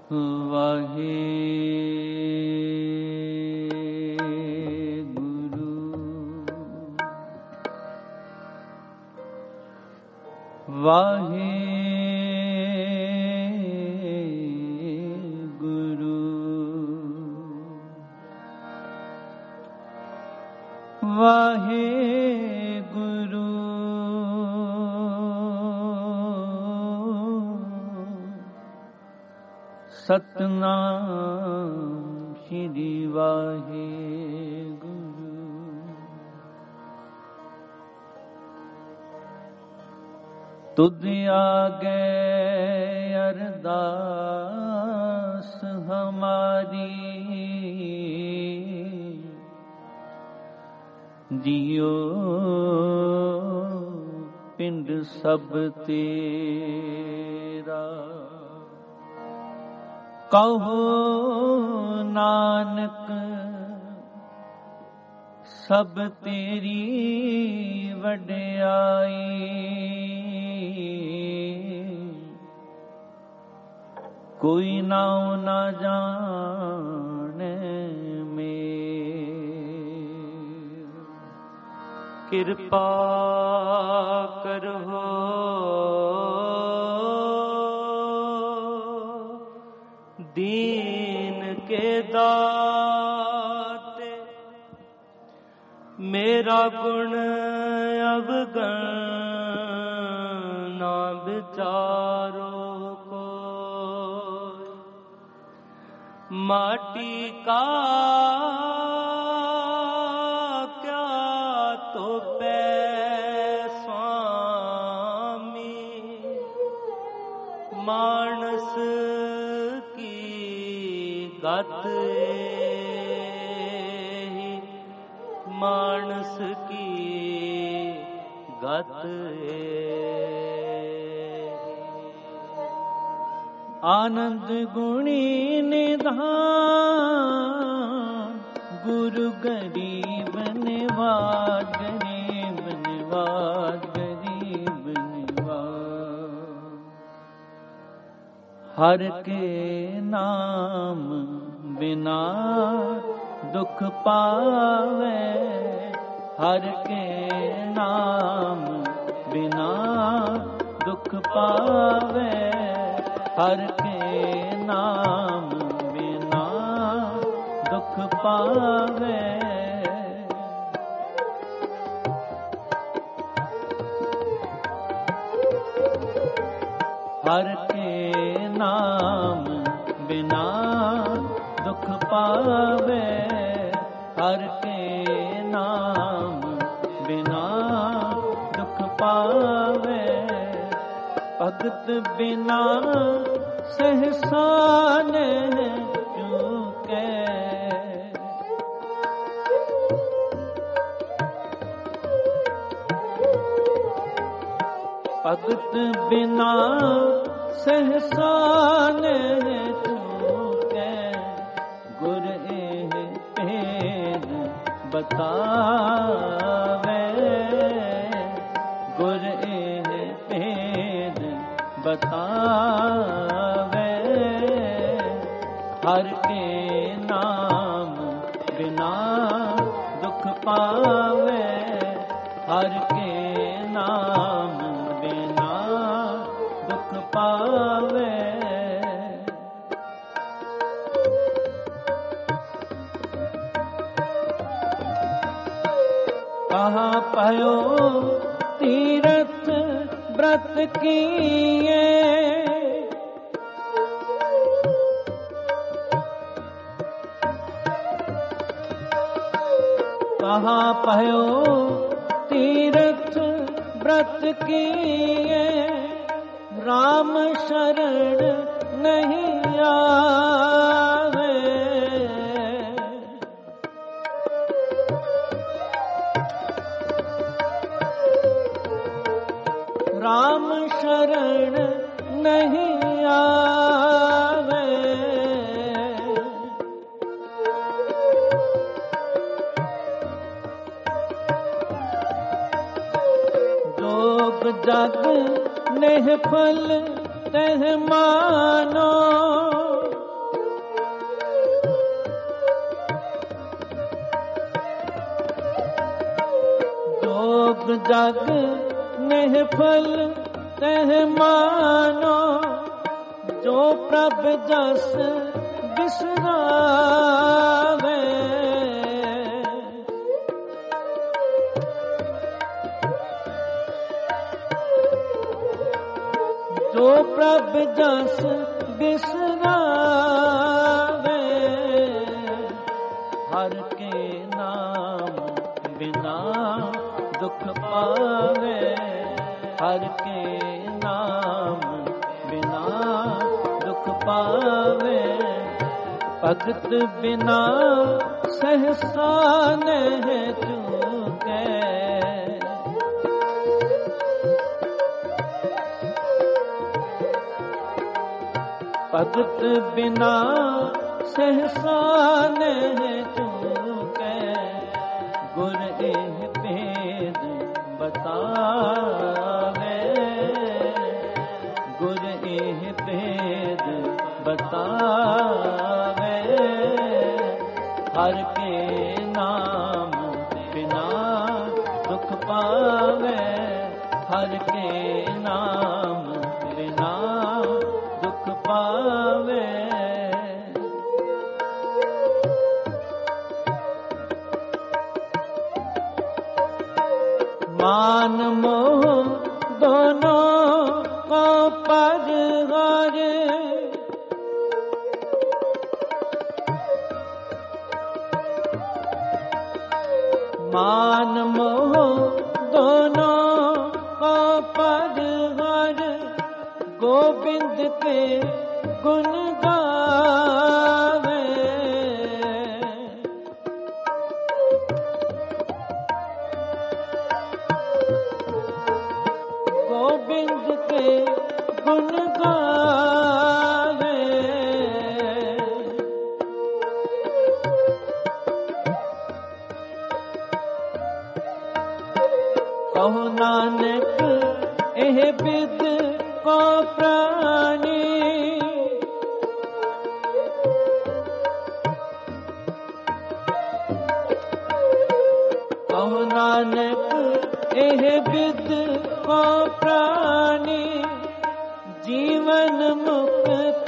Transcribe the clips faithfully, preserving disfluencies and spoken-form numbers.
वाहे वाहे गुरु वाहे गुरु सतनाम श्री वाहे तुद आगे अरदास हमारी जियो पिंड सब तेरा कहो नानक सब तेरी वड्याई कोई नाव ना जाने में कृपा करो दीन के दाते मेरा गुण अवगण ना विचारो माटी का क्या तो पै स्वामी मानस की गत मानस की गत आनंद गुणी निधान गुरु गरीब निवाज गरीब निवाज गरीब निवाज हर के नाम बिना दुख पावे हर के नाम बिना दुख पावे हर के नाम बिना दुख पावे हर के नाम बिना दुख पावे हर के नाम बिना दुख पावे भगत बिना सहसान चूके भगत बिना सहसान चूके गुर एह भेद बतावे गुर एह भेद बतावे हर के नाम बिना दुख पावे हर के नाम बिना दुख पावे कहाँ पयो तीरथ व्रत किए कहाँ पयो तीरथ व्रत किए राम शरण नहीं आवे राम शरण नहीं आवे जोग जग नेह फल तह मानो जग निहफल तह मानो, जो प्रभ जस बिसरावे। जो प्रभ जस बिसरावे, हर के नाम बिना दुख पावे। हर के नाम बिना दुख पावे। भगत बिना सहसा नहीं चूके। भगत बिना सहसा नहीं चूके। गुर एह भेद बतावे। गुर एह भेद बतावे। हर के नाम बिना दुख पावे। हर के नाम बिना दुख पावे। मान मोह दोनों को परवारे। मान मोह दोनों को परवारे। गोविंद के गुण गावे। गोविंद के गुण गावे। कहो नानक एह बिद को प्राणी। कहो नानक एह बिद को प्राणी। जीवन मुक्त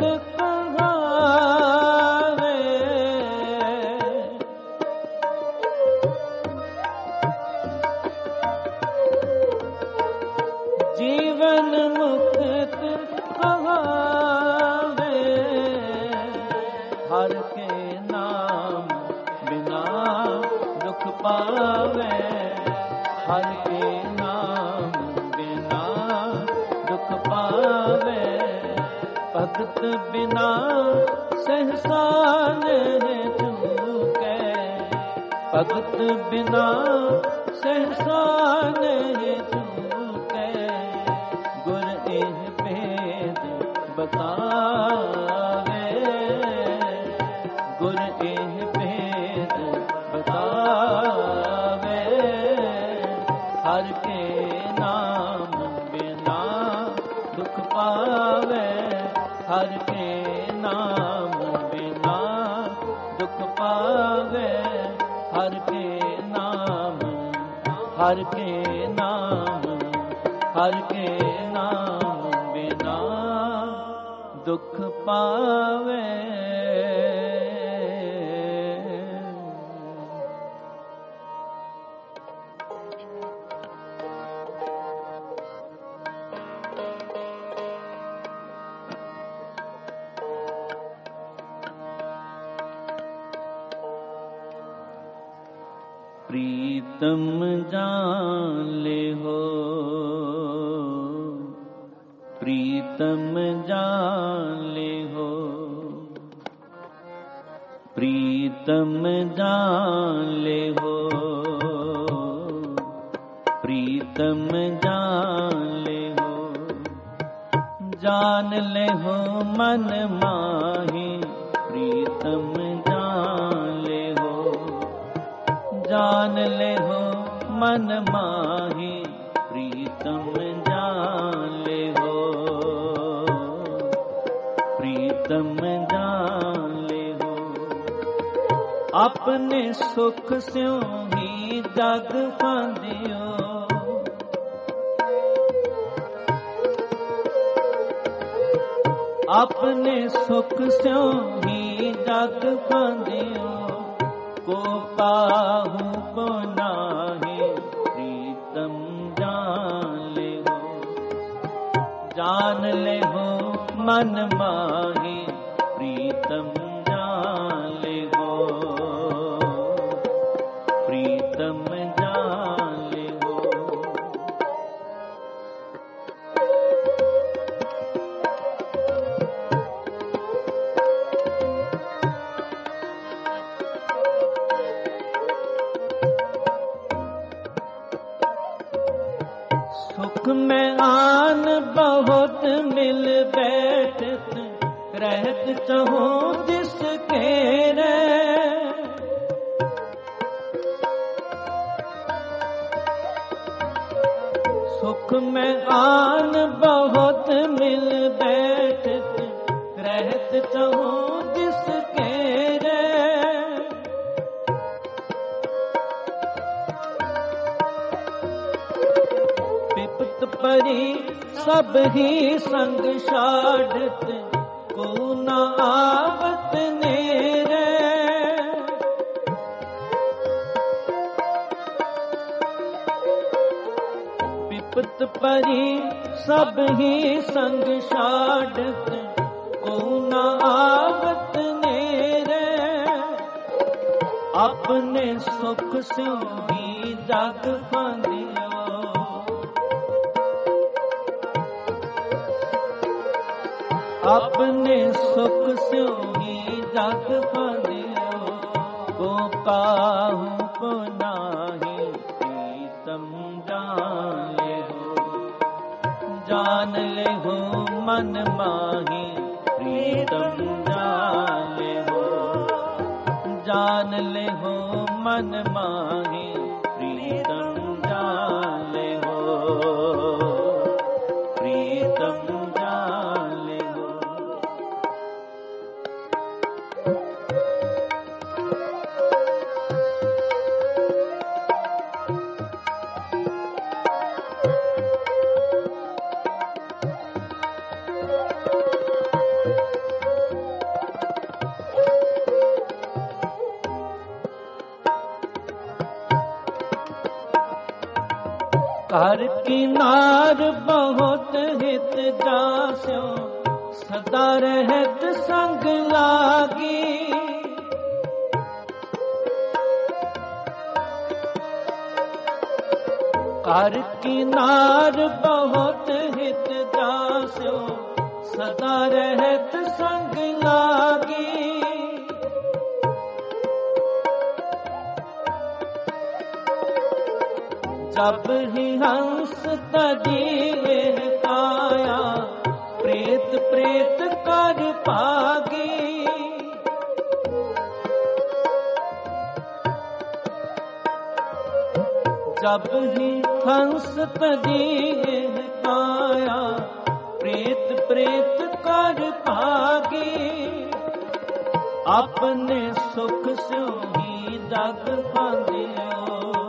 कहावे। जीवन मुक्त कहावे। हर के नाम बिना दुख पावे। हर के नाम बिना दुख पावे। भगत बिना सहसा नहीं चूके। भगत बिना सहसा नहीं चूके। गुर एह भेद बतावे। गुर एह भेद बतावे। हर के नाम बिना दुख पावे। हर के नाम बिना दुख पावे। हर के नाम हर के नाम हर के नाम बिना दुख पावे। प्रीतम जान ले हो। प्रीतम जान ले हो। प्रीतम जान ले हो। प्रीतम जान ले हो। जान ले हो मन माही। प्रीतम जान ले हो। जान ले हो मन माही। प्रीतम जान ले हो। प्रीतम जान ले हो। अपने सुख स्यों ही जग फांदियो। अपने सुख स्यो ही जग फांदियो, को पाहु को नाहि प्रीतम जान ले हो। जान ले हो मन माहि प्रीतम जान ले हो, प्रीतम जान ले हो। सुख में आन बहुत मिल बैठत, रहत चहो जिसके रे। सुख में आन बहुत मिल बैठत, रहत चहो जिसके रे। विपत परी सब ही संग छाड़त, को न आवत नेरे। विपत परी सब ही संग छाड़त, को न आवत नेरे। अपने सुख स्यो ही जग फांदियो, अपने सुख स्यो ही जग फांदियो, को काहू को नाहि प्रीतम जान ले हो। जान ले हो मन माहि प्रीतम जान ले हो। जान ले हो मन माहि प्रीतम जान ले हो, प्रीतम जान ले हो। कर किनार बहुत हित जास्यो, सदा रहत संग लागी। कर किनार बहुत हित जास्यो, सदा रहत संग लागी। जब ही हंस तजी काया, प्रेत प्रेत कर पागी। जब ही हंस तजी काया, प्रेत प्रेत कर पागी। अपने सुख स्यो ही जग फांदियो,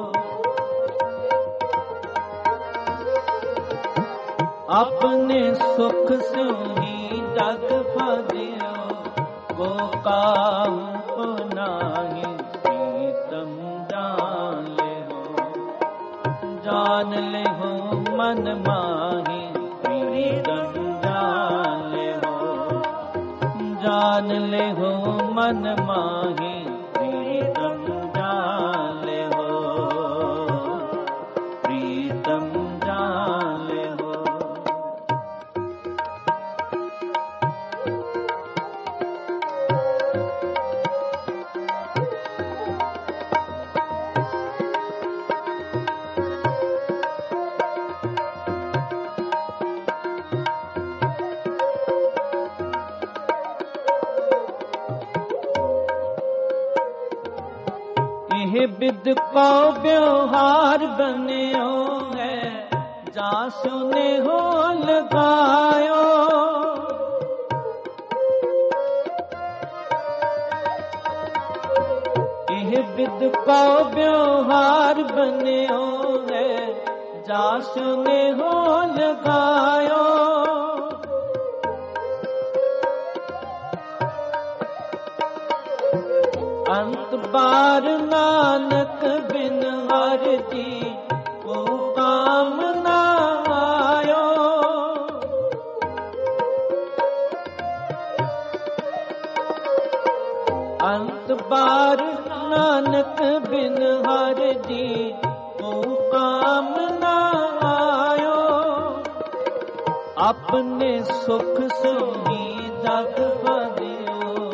अपने सुख स्यो ही जग फांदियो, को काहू को नाहि प्रीतम जान ले हो। जान ले हो मन माहि प्रीतम जान ले हो। जान ले हो मन माहि प्रीतम जान ले हो, प्रीतम जान ले हो। यह विद को व्यवहार बन्यो है, जासु ने हो लगायो। यह विद को व्यवहार बन्यो है, जासु ने हो लगायो। ਬਾਰ ਨਾਨਕ ਬਿਨ ਹਰ ਜੀ ਕੋ ਕਾਮ ਨਾ ਆਇਓ। ਅੰਤ ਬਾਰ ਨਾਨਕ ਬਿਨ ਹਰ ਜੀ ਕੋ ਕਾਮ ਨਾ ਆਇਓ। ਆਪਣੇ ਸੁਖ ਸੁਣੀ ਜਗ ਭਰਿਓ।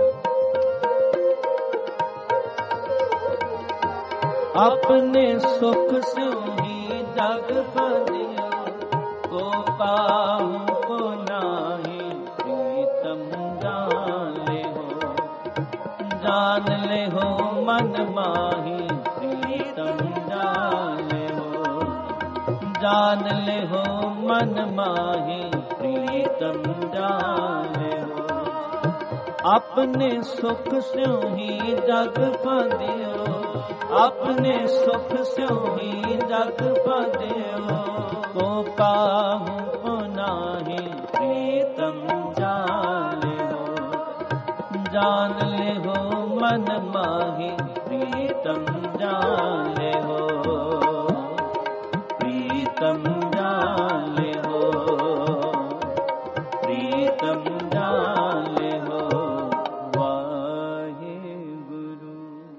ਆਪਣੇ ਸੁਖ ਸੁਣੀ ਜਗ ਭਰਿਓ। ਕੋ ਕਾਹੂ ਕੋ ਨਾਹੀ ਪ੍ਰੀਤਮ ਜਾਨ ਲਿਓ। ਜਾਨ ਲਿਓ ਮਨ ਮਾਹੀ ਪ੍ਰੀਤਮ ਜਾਨ ਲਿਓ। ਜਾਨ ਲਿਓ ਮਨ ਮਾਹੀ ਪ੍ਰੀਤਮ ਜਾਨ ਲਿਓ। ਆਪਣੇ ਸੁਖ ਸਿਉ ਹੀ ਜਗ ਭਾਂਦਿਓ। ਆਪਣੇ ਸੁਖ ਸਿਉ ਹੀ ਜਗ ਭਾਂਦਿਓ। ਕੋ ਕਾਹੂ ਕੋ ਨਾਹੀ ਪ੍ਰੀਤਮ ਜਾਨ ਲਿਓ। ਜਾਨ ਲਿਓ ਮਨ ਮਾਹੀ ਪ੍ਰੀਤਮ ਜਾਨ ਲਿਓ। ਪ੍ਰੀਤਮ ਜਾਨ ਲਿਓ। ਪ੍ਰੀਤਮ ਜਾਨ ਲਿਓ। ਵਾਹਿਗੁਰੂ।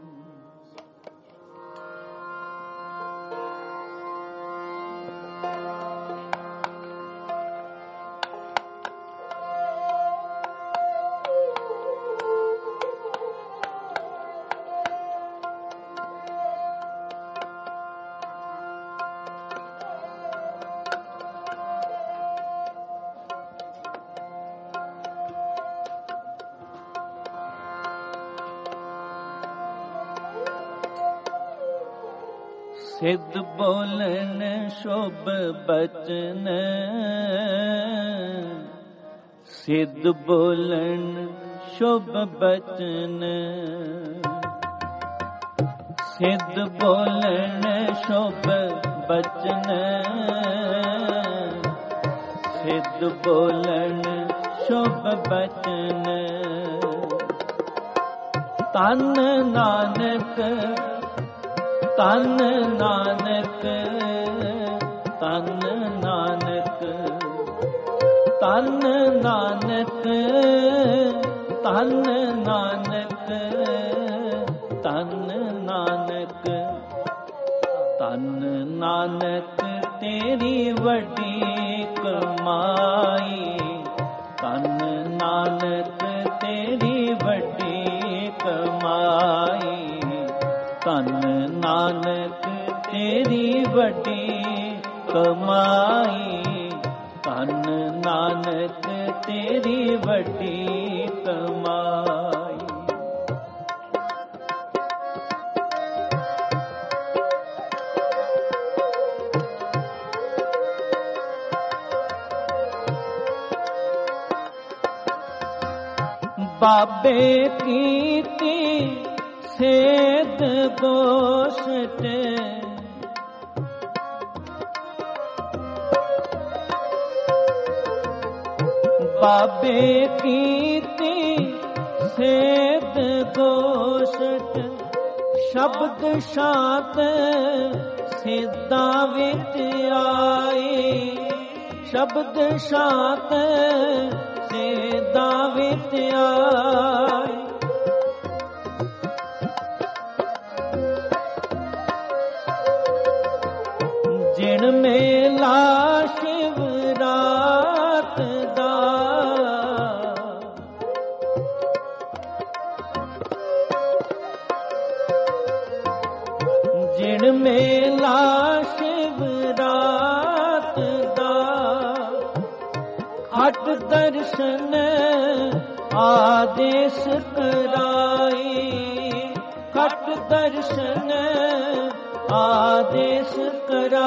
ਸਿੱਧ ਬੋਲਣ ਸ਼ੁਭ ਬਚਨ। ਸਿੱਧ ਬੋਲਣ ਸ਼ੁਭ ਬਚਨ। ਸਿੱਧ ਬੋਲਣ ਸ਼ੁਭ ਬਚਨ। ਸਿੱਧ ਬੋਲਣ ਸ਼ੁਭ ਬਚਨ। ਤਨ ਨਾਨਕ ਤਨ ਨਾਨਕ ਤਨ ਨਾਨਕ ਤਨ ਨਾਨਕ ਤਨ ਨਾਨਕ ਤਨ ਨਾਨਕ ਤਨ ਨਾਨਕ ਤੇਰੀ ਵੱਡੀ ਕਮਾਈ। ਤਨ ਨਾਨਕ ਤੇਰੀ ਵੱਡੀ ਕਮਾਈ। ਤਨ ਨਾਨਕ ਤੇਰੀ ਵੱਡੀ ਕਮਾਈ। ਤਨ ਨਾਨਕ ਤੇਰੀ ਵੱਡੀ ਕਮਾਈ। ਬਾਬੇ ਕੀਤੀ ਸੇਧ ਗੋਸ਼ਟ। ਬਾਬੇ ਕੀਤੀ ਸੇਧ ਗੋਸ਼ਟ। ਸ਼ਬਦ ਸ਼ਾਂਤ ਸਿੱਧਾਂ ਵਿੱਚ ਆਈ। ਸ਼ਬਦ ਸ਼ਾਂਤ ਸਿੱਧਾਂ ਵਿੱਚ ਆਈ। ਜਿਣ ਮੇਲਾ ਸ਼ਿਵਰਾਤ ਦਾ। ਜਿਣ ਮੇਲਾ ਸ਼ਿਵਰਾਤ ਦਾ। ਹਟ ਦਰਸ਼ਨ ਆਦੇਸ਼ ਕਰਾਈ। ਹਟ ਦਰਸ਼ਨ ਆਦੇਸ਼ ਕਰਾ।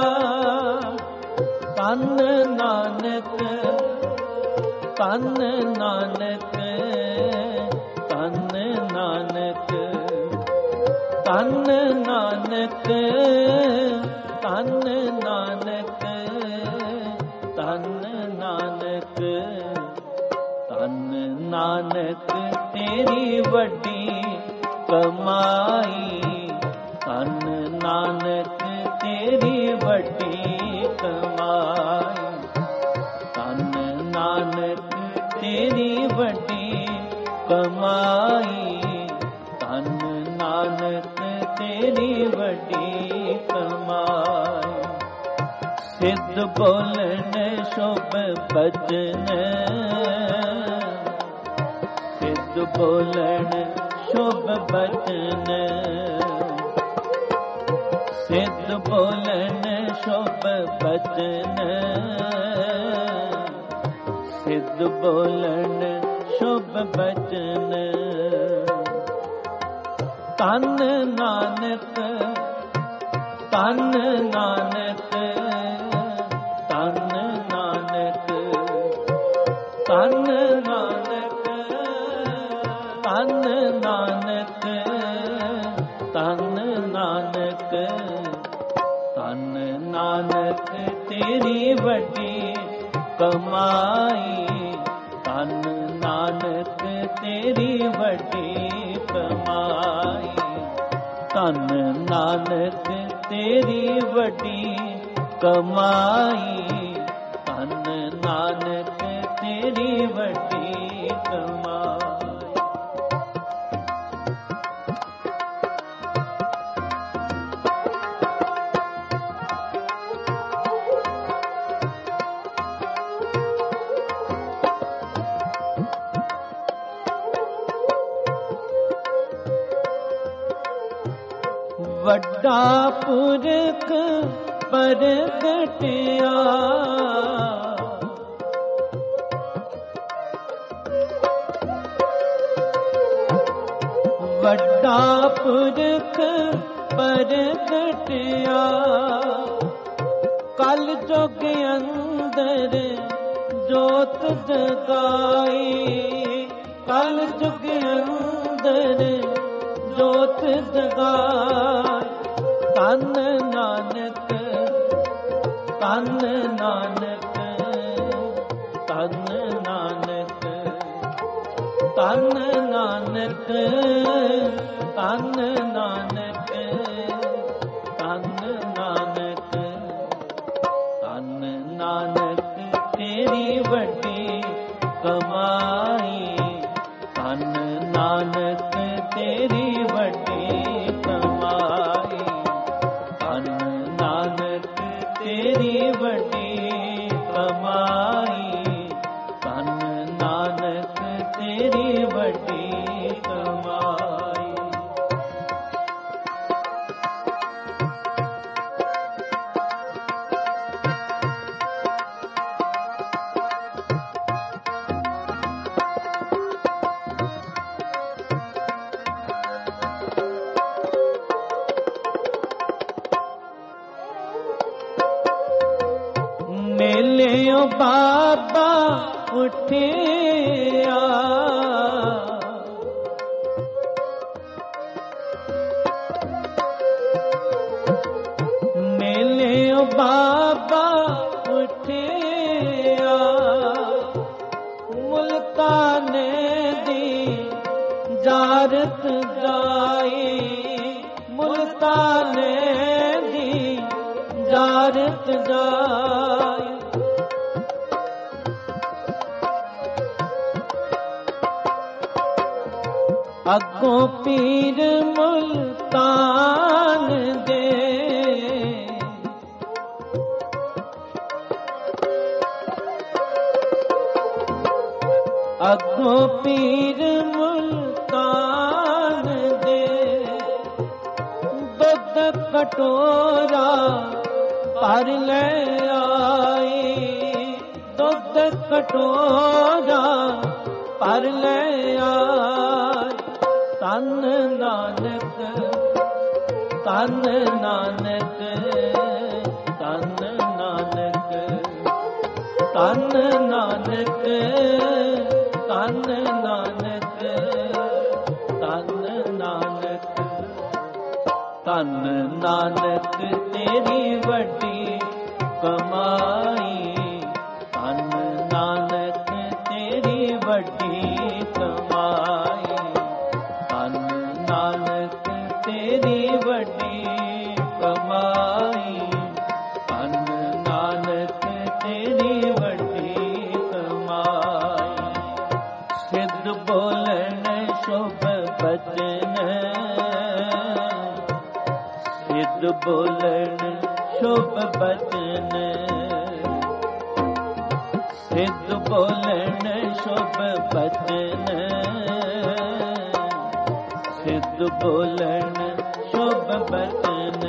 ਤਨ ਨਾਨਕ ਤਨ ਨਾਨਕ ਤਨ ਨਾਨਕ ਤਨ ਨਾਨਕ ਤਨ ਨਾਨਕ ਤਨ ਨਾਨਕ ਤਨ ਨਾਨਕ ਤੇਰੀ ਵੱਡੀ ਕਮਾਈ। ਧੰਨ ਨਾਨਕ ਤੇਰੀ ਵੱਡੀ ਕਮਾਈ। ਧੰਨ ਨਾਨਕ ਤੇਰੀ ਵੱਡੀ ਕਮਾਈ। ਧੰਨ ਨਾਨਕ ਤੇਰੀ ਵੱਡੀ ਕਮਾਈ। ਸਿੱਧ ਬੋਲਣ ਸ਼ੁਭ ਬਚਨ, ਸਿੱਧ ਬੋਲਣ ਸ਼ੁਭ ਬਚਨ। ਸਿੱਧ ਬੋਲਣ ਸ਼ੁਭ ਬਚਨ, ਸਿੱਧ ਬੋਲਣ ਸ਼ੁਭ ਬਚਨ। ਧੰਨ ਨਾਨਕ, ਧੰਨ ਨਾਨਕ, ਧੰਨ ਨਾਨਕ, ਧੰਨ ਨਾਨਕ, ਧੰਨ ਨਾਨਕ, ਧੰਨ ਨਾਨਕ। ਧੰਨ ਨਾਨਕ ਤੇਰੀ ਵੱਡੀ ਕਮਾਈ। ਧੰਨ ਨਾਨਕ ਤੇਰੀ ਵੱਡੀ ਕਮਾਈ। ਧੰਨ ਨਾਨਕ ਤੇਰੀ ਵੱਡੀ ਕਮਾਈ। ਧੰਨ ਨਾਨਕ ਤੇਰੀ ਵੱਡੀ ਕਮਾਈ। ਵੱਡਾ ਪੁਰਖ ਪ੍ਰਗਟਿਆ, ਵੱਡਾ ਪੁਰਖ ਪ੍ਰਗਟਿਆ। ਕਲ ਜੁਗ ਅੰਦਰ ਜੋਤ ਜਗਾਈ। ਕਲ ਜੁਗ ਅੰਦਰ ਜੋਤ ਜਗਾਈ। ਧੰਨ ਨਾਨਕ, ਧੰਨ ਨਾਨਕ, ਧੰਨ ਨਾਨਕ, ਧੰਨ ਨਾਨਕ, ਧੰਨ ਨਾਨਕ, ਧੰਨ ਨਾਨਕ। ਧੰਨ ਨਾਨਕ ਤੇਰੀ ਵੱਡੀ ਕਮਾਈ। ਧੰਨ ਨਾਨਕ ਤੇਰੀ ਵੱਡੀ ਕਮਾਈ। ਧੰਨ ਨਾਨਕ ਤੇਰੀ ਵੱਡੀ ਕਮਾਈ। ਧੰਨ ਨਾਨਕ ਤੇਰੀ ਵੱਡੀ ਕਮਾਈ। ਮੇਲਿਓ ਬਾਬਾ ਉੱਠਿਆ, ਮੇਲਿਓ ਬਾਬਾ ਉੱਠਿਆ। ਮੁਲਤਾਨੇ ਦੀ ਜਾਰਤ ਜਾਈ। ਮੁਲਤਾਨੇ ਦੀ ਜਾਰਤ ਜਾਈ। ਅੱਗੋਂ ਪੀਰ ਮੁਲਤਾਨ ਦੇ, ਅੱਗੋਂ ਪੀਰ ਮੁਲਤਾਨ ਦੇ। ਦੁੱਧ ਕਟੋਰਾ ਭਰ ਲੈ ਆਈ। ਦੁੱਧ ਕਟੋਰਾ ਭਰ ਲੈ ਆਈ। ਧੰਨ ਨਾਨਕ, ਧੰਨ ਨਾਨਕ, ਧੰਨ ਨਾਨਕ, ਧੰਨ ਨਾਨਕ, ਧੰਨ ਨਾਨਕ, ਧੰਨ ਨਾਨਕ। ਧੰਨ ਨਾਨਕ ਤੇਰੀ ਵੱਡੀ ਕਮਾਈ। ਧੰਨ ਨਾਨਕ ਤੇਰੀ ਵੱਡੀ ਕਮਾਈ। ਧੰਨ ਨਾਨਕ ਵੱਡੀ ਕਮਾਈ। ਧੰਨ ਨਾਨਕ ਤੇਰੀ ਵੱਡੀ ਕਮਾਈ। ਸਿੱਧ ਬੋਲਣ ਸ਼ੁਭ ਬਚਨ, ਸਿੱਧ ਬੋਲਣ ਸ਼ੁਭ ਬਚਨ, ਸਿੱਧ ਬੋਲਣ ਸ਼ੁਭ ਬਚਨ, ਸਿੱਧ ਬੋਲਣ ਸ਼ੁਭ ਬਚਨ।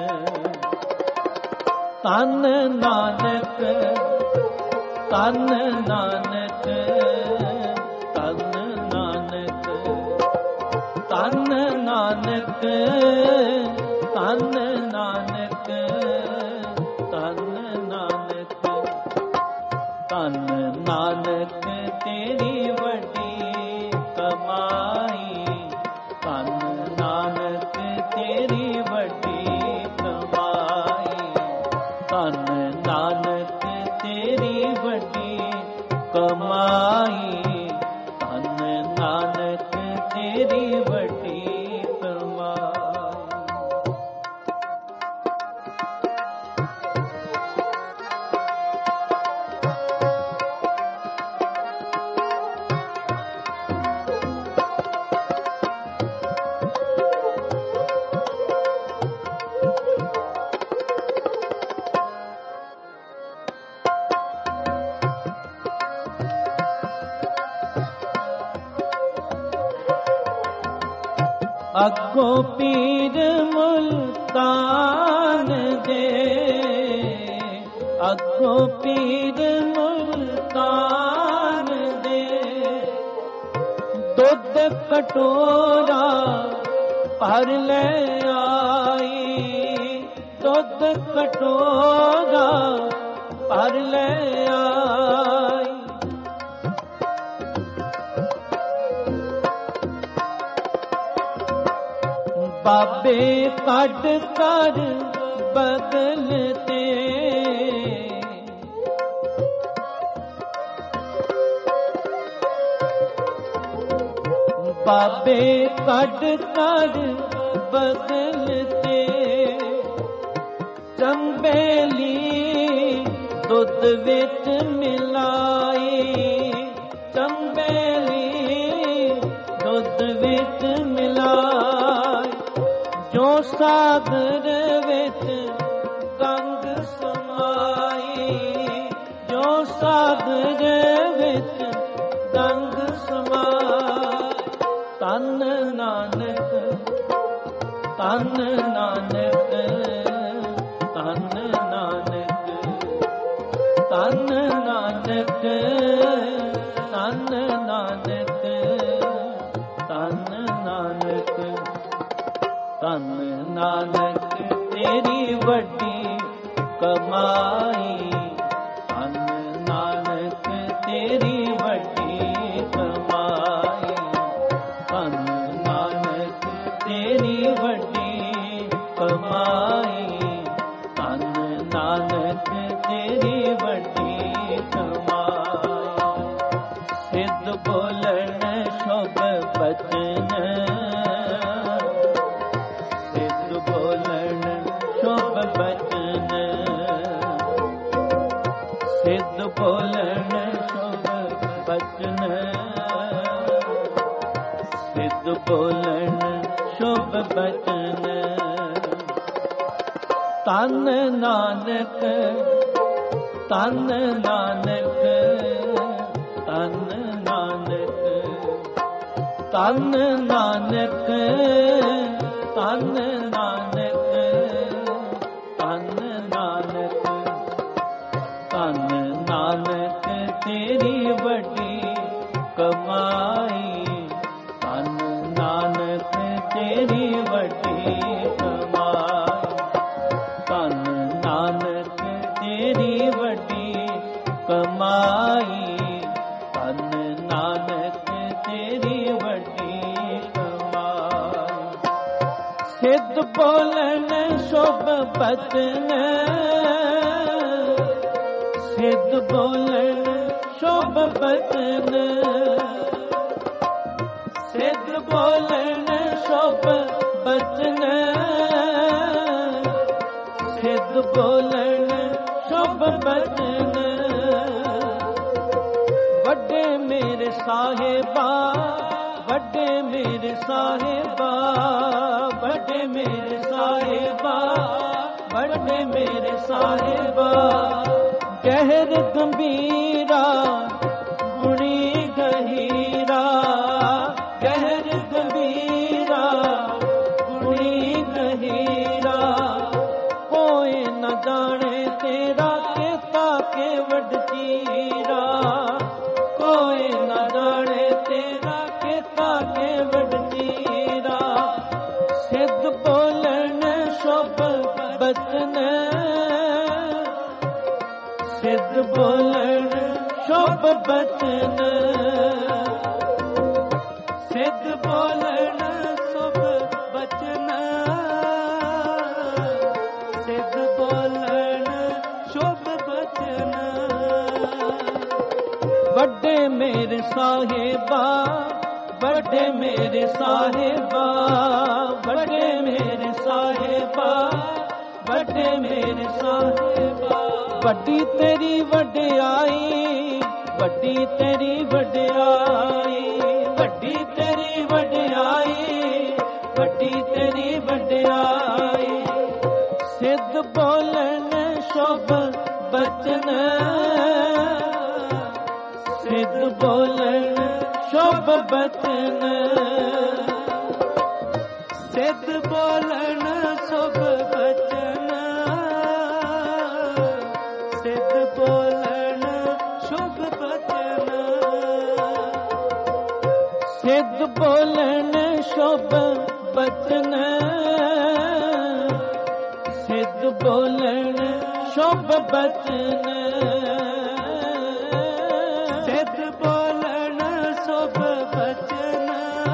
ਧੰਨ ਨਾਨਕ, ਧੰਨ ਨਾਨਕ, ਧੰਨ ਨਾਨਕ, ਧੰਨ ਨਾਨਕ, ਧੰਨ ਨਾਨਕ, ਧੰਨ ਨਾਨਕ। ਧੰਨ ਨਾਨਕ ਤੇਰੀ ਵੱਡੀ ਕਮਾਈ। ਧੰਨ ਨਾਨਕ ਤੇਰੀ ਵੱਡੀ ਕਮਾਈ। ਧੰਨ ਨਾਨਕ ਤੇਰੀ ਵੱਡੀ ਕਮਾਈ। ਧੰਨ ਨਾਨਕ ਤੇਰੀ ਵੱਡੀ ਕਮਾਈ। ਅੱਗੋਂ ਪੀਰ ਮੁਲਤਾਨ ਦੇ, ਅੱਗੋਂ ਪੀਰ ਮੁਲਤਾਨ ਦੇ। ਦੁੱਧ ਕਟੋਰਾ ਭਰ ਲੈ ਆਈ, ਦੁੱਧ ਕਟੋਰਾ ਭਰ ਲੈ ਆਈ। ਬਾਬੇ ਕੱਢ ਕਰ ਬਦਲ ਤੇ, ਬਾਬੇ ਕੱਢ ਕਰ ਬਦਲ ਤੇ। ਚੰਬੇਲੀ ਦੁੱਧ ਵਿੱਚ ਮਿਲਾਈ, ਚੰਬੇਲੀ ਦੁੱਧ ਵਿੱਚ ਮਿਲਾਈ। ਜੋ ਸਾਗਰ ਵਿੱਚ ਗੰਗ ਸਮਾਈ, ਜੋ ਸਾਗਰ ਵਿੱਚ ਗੰਗ ਸਮਾਈ। ਧੰਨ ਨਾਨਕ, ਧੰਨ ਨਾਨਕ, ਧੰਨ ਨਾਨਕ, ਧੰਨ ਨਾਨਕ, ਧੰਨ ਨਾਨਕ, ਧੰਨ ਨਾਨਕ। ਧੰਨ ਨਾਨਕ ਤੇਰੀ ਵੱਡੀ ਕਮਾਈ। ਧੰਨ ਨਾਨਕ ਤੇਰੀ ਵੱਡੀ ਕਮਾਈ। ਧੰਨ ਨਾਨਕ ਤੇਰੀ ਵੱਡੀ ਕਮਾਈ। ਧੰਨ ਨਾਨਕ ਤੇਰੀ ਵੱਡੀ ਕਮਾਈ। ਸਿੱਧ ਬੋਲਣ ਸ਼ੁਭ ਬਚਨ, ਸਿੱਧ ਬੋਲਣ ਸ਼ੁਭ ਬਚਨ, ਸਿੱਧ ਬੋਲਣ ਸ਼ੁਭ ਬਚਨ, ਸਿੱਧ ਬੋਲਣ ਸ਼ੁਭ ਬਚਨ। ਧੰਨ ਨਾਨਕ, ਧੰਨ ਨਾਨਕ, ਧੰਨ ਨਾਨਕ, ਧੰਨ ਨਾਨਕ, ਧੰਨ ਨਾਨਕ, ਧੰਨ ਨਾਨਕ। ਧੰਨ ਨਾਨਕ ਤੇਰੀ ਵੱਡੀ ਕਮਾਈ। ਧੰਨ ਨਾਨਕ ਤੇਰੀ ਵੱਡੀ ਕਮਾਈ। ਧੰਨ ਨਾਨਕ ਤੇਰੀ ਵੱਡੀ ਕਮਾਈ। ਧੰਨ ਨਾਨਕ ਤੇਰੀ ਵੱਡੀ ਕਮਾਈ। ਸਿੱਧ ਬੋਲਣ ਸ਼ੁਭ ਬਚਨ, ਸਿੱਧ ਬੋਲਣ ਸ਼ੁਭ ਬਚਨ, ਸਿੱਧ ਬੋਲਣ ਸ਼ੁਭ ਬਚਨ, ਸਿੱਧ ਬੋਲਣ ਸ਼ੁਭ ਬਚਨ, ਵੱਡੇ ਮੇਰੇ ਸਾਹਿਬਾ, ਵੱਡੇ ਮੇਰੇ ਸਾਹਿਬਾ, ਵੱਡੇ ਮੇਰੇ ਸਾਹਿਬਾ, ਵੱਡੇ ਮੇਰੇ ਸਾਹਿਬਾ। ਗਹਿਰ ਗੰਭੀਰਾ ਗੁਣੀ ਗਹੀਰਾ, ਗਹਿਰ ਗੰਭੀਰਾ ਗੁਣੀ ਗਹੀਰਾ। ਕੋਈ ਨ ਜਾਣੇ ਤੇਰਾ ਕੀਤਾ ਕੇਵਡ ਚੀਰਾ, ਕੋਈ ਨ ਜਾਣੇ ਤੇਰਾ ਕੀਤਾ ਕੇਵਡ ਚੀਰਾ। ਸਿੱਧ ਬੋਲਣ ਸ਼ੁਭ ਬਚਨ, ਸਿੱਧ ਬੋਲਣ ਸ਼ੁਭ ਬਚਨ, ਸਿੱਧ ਬੋਲਣ ਸ਼ੁਭ ਬਚਨ, ਸਿੱਧ ਬੋਲਣ ਸ਼ੁਭ ਬਚਨ। ਵੱਡੇ ਮੇਰੇ ਸਾਹਿਬਾ, ਵੱਡੇ ਮੇਰੇ ਸਾਹਿਬਾ, ਵੱਡੇ ਮੇਰੇ ਸਾਹਿਬਾ, ਵੱਡੇ ਮੇਰੇ ਸਾਹਿਬਾ। ਵੱਡੀ ਤੇਰੀ ਵਡਿਆਈ, ਵੱਡੀ ਤੇਰੀ ਵਡਿਆਈ, ਵੱਡੀ ਤੇਰੀ ਵਡਿਆਈ, ਵੱਡੀ ਤੇਰੀ ਵਡਿਆਈ। ਸਿੱਧ ਬੋਲਣ ਸ਼ੁਭ ਬਚਨ, ਸਿੱਧ ਬੋਲਣ ਸ਼ੁਭ ਬਚਨ, ਸਿੱਧ ਬੋਲਣ ਸ਼ੁਭ ਬਚਨ, ਸਿੱਧ ਬੋਲਣ ਸ਼ੁਭ ਬਚਨ, ਸਿੱਧ ਬੋਲਣ ਸ਼ੁਭ ਬਚਨ, ਸਿੱਧ ਬੋਲਣ ਸ਼ੁਭ ਬਚਨ, ਸਿੱਧ ਬੋਲਣ ਸ਼ੁਭ ਬਚਨ,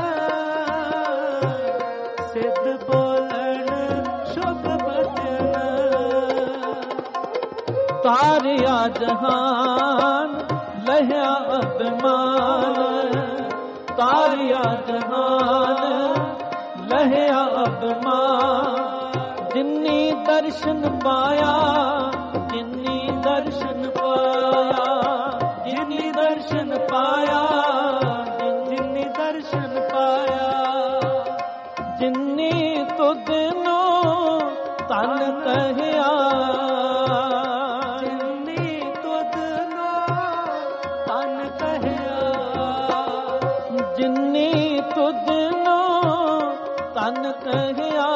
ਸਿੱਧ ਬੋਲਣ ਸ਼ੁਭ ਬਚਨ। ਤਾਰਿਆ ਜਹਾਨ ਲਹਿਆ ਅਭਿਮਾਨ, ਤਾਰਿਆ ਜਹਾਨ ਲਹਿਆ ਅਭਿਮਾਨ। ਜਿਨੀ ਦਰਸ਼ਨ ਪਾਇਆ, ਜਿਨੀ ਦਰਸ਼ਨ ਪਾਇਆ, ਜਿਨੀ ਦਰਸ਼ਨ ਪਾਇਆ, ਜਿਨੀ ਦਰਸ਼ਨ ਪਾਇਆ। ਜਿਨੀ ਤੁਧ ਨੂੰ ਤਨ ਕਹਿਆ, ਜਿਨੀ ਤੁਧ ਨੂੰ ਤਨ ਕਹਿਆ, ਜਿਨੀ ਤੁਧ ਨੂੰ ਤਨ ਕਹਿਆ,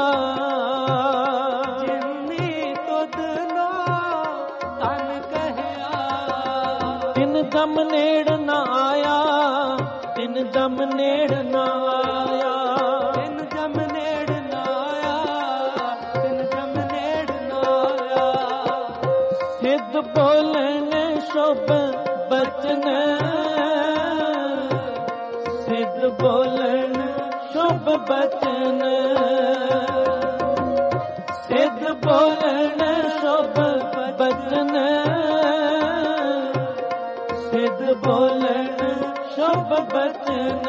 ਜਿਨੀ ਤੁਧ ਨੂੰ ਤਨ ਕਹਿਆ। ਤਿਨ ਜਮ ਨੇੜ ਨ ਆਇਆ, ਤਿਨ ਜਮ ਨੇੜ ਨ ਆਇਆ, ਤਿਨ ਜਮ ਨੇੜ ਨ ਆਇਆ, ਤਿਨ ਜਮ ਨੇੜ ਨ ਆਇਆ। ਸਿੱਧ ਬੋਲਣ ਸ਼ੁਭ ਬਚਨ, ਸਿੱਧ ਬੋਲਣ ਸ਼ੁਭ ਬਚਨ, ਸਿੱਧ ਬੋਲਣ ਸ਼ੁਭ ਬਚਨ, ਸਿੱਧ ਬੋਲਣ ਸ਼ੁਭ ਬਚਨ।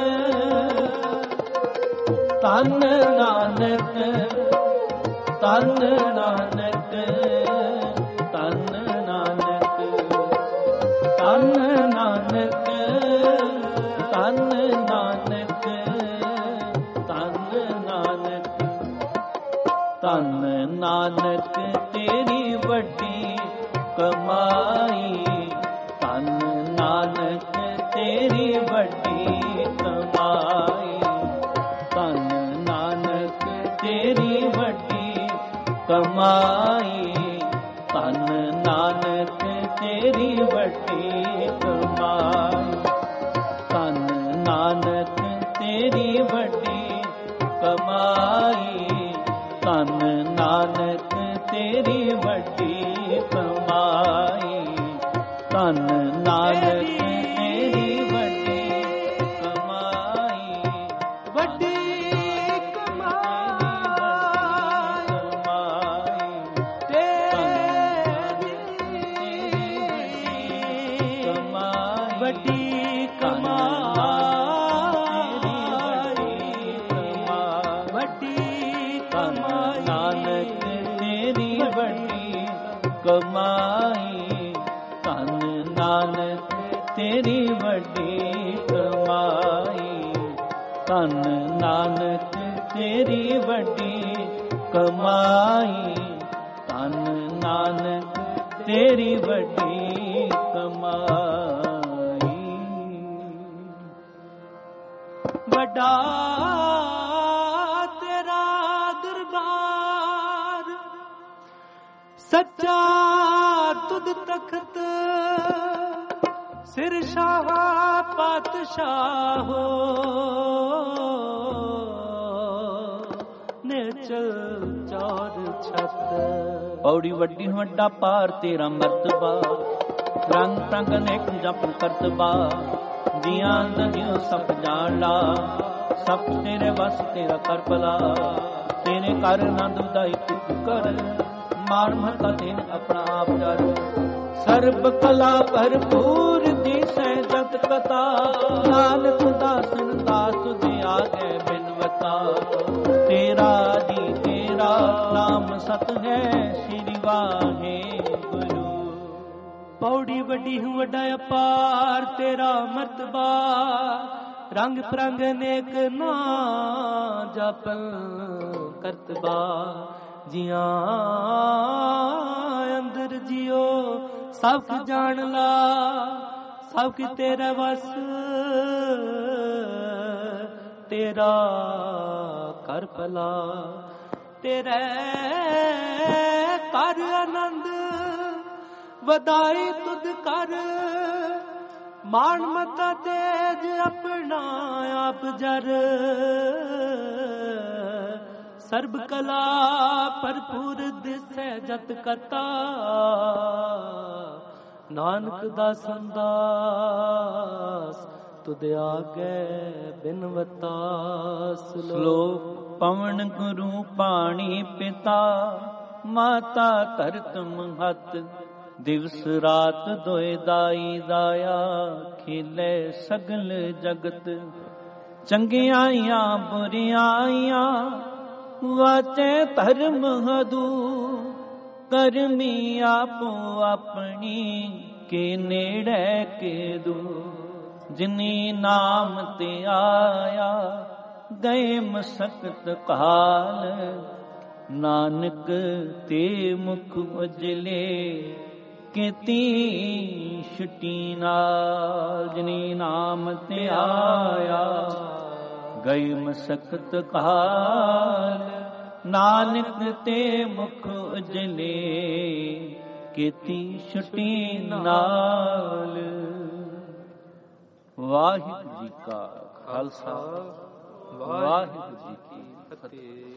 ਧੰਨ ਨਾਨਕ, ਧੰਨ ਨਾਨਕ, ਧੰਨ ਨਾਨਕ, ਧੰਨ ਨਾਨਕ, ਧੰਨ ਨਾਨਕ, ਧੰਨ ਨਾਨਕ। ਧੰਨ ਨਾਨਕ ਤੇਰੀ ਵੱਡੀ ਕਮਾਈ, ਧੰਨ ਨਾਨਕ ਤੇਰੀ ਵੱਡੀ ਕਮਾਈ, ਧੰਨ ਨਾਨਕ ਤੇਰੀ ਵੱਡੀ ਕਮਾਈ, ਧੰਨ ਨਾਨਕ ਤੇਰੀ ਵੱਡੀ ਕਮਾਈ, ਧੰਨ ਨਾਨਕ ਤੇਰੀ ਵੱਡੀ ਕਮਾਈ, ਧੰਨ ਨਾਨਕ ਤੇਰੀ ਵੱਡੀ ਕਮਾਈ, ਧੰਨ ਨਾਨਕ ਤੇਰੀ ਵੱਡੀ ਕਮਾਈ, ਵੱਡੀ ਵੱਡੀ ਕਮਾਈ, ਵੱਡੀ ਕਮਾਈ, ਨਾਨਕ ਤੇਰੀ ਵੱਡੀ ਕਮਾਈ। ਧੰਨ ਨਾਨਕ ਤੇਰੀ ਵੱਡੀ ਕਮਾਈ। ਧੰਨ ਨਾਨਕ ਤੇਰੀ ਵੱਡੀ ਕਮਾਈ। ਧੰਨ ਨਾਨਕ ਤੇਰੀ ਵੱਡੀ ਕਮਾਈ। ਵੱਡਾ ਤੇਰਾ ਦਰਬਾਰ, ਸੱਚਾ ਤੁਧ ਤਖਤ, ਸਿਰ ਸ਼ਾਹ ਪਾਤਸ਼ਾਹੋ, ਨਿਚਲ ਚੌਰ ਛਤ। ਪੌੜੀ ਵੱਡੀ ਵੱਡਾ ਪਾਰ ਤੇਰਾ ਮਰਤਬਾ, ਰੰਗ ਰੰਗ ਅਨੇਕ ਜਪ ਕਰਤਬਾ। ਜੀਆਂ ਦਜਿਓ ਸਭ ਜਾਣ ਲਾ, ਸਭ ਤੇਰੇ ਵਸ ਤੇਰਾ ਕਰ ਭਲਾ। ਤੇਰੇ ਕਰ ਆਨੰਦ ਉਦਾਈ ਤੂੰ ਕਰ, ਮਾਨ ਮਹਤਾ ਤੈਨ ਆਪਣਾ ਆਪ ਜਰ। ਸਰਬ ਕਲਾ ਭਰਪੂਰ ਦੀਸੈ ਜਤ ਕਥਾ, ਨਾਨਕ ਦਾਸਨ ਦਾਸ ਤੁਧ ਆਗੇ ਬਿਨਵਤਾ। ਤੇਰਾ ਜੀ ਤੇਰਾ ਨਾਮ ਸਤ ਹੈ, ਸ੍ਰੀ ਵਾਹਿਗੁਰੂ। ਪੌੜੀ ਵੱਡੀ ਹੂੰ ਵੱਡਾ ਅਪਾਰ ਤੇਰਾ ਮਰਤਬਾ, ਰੰਗ ਪ੍ਰੰਗ ਅਨੇਕ ਨਾ ਜਪਨ ਕਰਤਬਾ। ਜੀਆਂ ਅੰਦਰ ਜਿਉ ਸਭ ਕੁ ਜਾਣ ਲਾ, ਸਭ ਕੀ ਤੇਰਾ ਵਸ ਤੇਰਾ ਕਰ ਭਲਾ। ਤੇਰੇ ਕਰ ਆਨੰਦ ਵਧਾਈ ਤੁਧ ਕਰ, ਮਾਣ ਮਤਾ ਤੇਜ ਆਪਣਾ ਆਪ ਜਰ। ਸਰਬ ਕਲਾ ਭਰਪੂਰ ਦਿਸੈ ਜਤ ਕਥਾ, ਨਾਨਕ ਦਾਸਨ ਦਾਸ ਤੁਧ ਆਗੇ ਬਿਨਵਤਾ। ਸ਼ਲੋਕ ਪਵਨ ਗੁਰੂ ਪਾਣੀ ਪਿਤਾ, ਮਾਤਾ ਧਰਤ ਮਹਤ। ਦਿਵਸ ਰਾਤ ਦੋਇ ਦਾਈ ਦਾਇਆ, ਖੇਲੇ ਸਗਲ ਜਗਤ। ਚੰਗਿਆਈਆਂ ਬੁਰਿਆਈਆਂ ਵਾਚੈ ਧਰਮ ਹਦੂ, ਕਰਮੀ ਆਪੋ ਆਪਣੀ ਕੇ ਨੇੜੇ ਕੇ ਦੂ। ਜਿਨੀ ਨਾਮ ਤੇ ਆਇਆ ਗਏ ਮਸਕਤ ਕਾਲ, ਨਾਨਕ ਤੇ ਮੁਖ ਉਜਲੇ ਕੀਤੀ ਛੁਟੀ ਨਾਲ। ਜਿਨੀ ਨਾਮ ਤੇ ਆਇਆ ਗਈ ਮਸਕਤ ਕਾਲ, ਨਾਨਕ ਤੇ ਮੁਖ ਉਜਲੇ ਕੀਤੀ ਛੁਟੀ ਨਾਲ। ਵਾਹਿਗੁਰੂ ਜੀ ਕਾ ਖਾਲਸਾ, ਵਾਹਿਗੁਰੂ ਜੀ ਕੀ ਫਤਿਹ।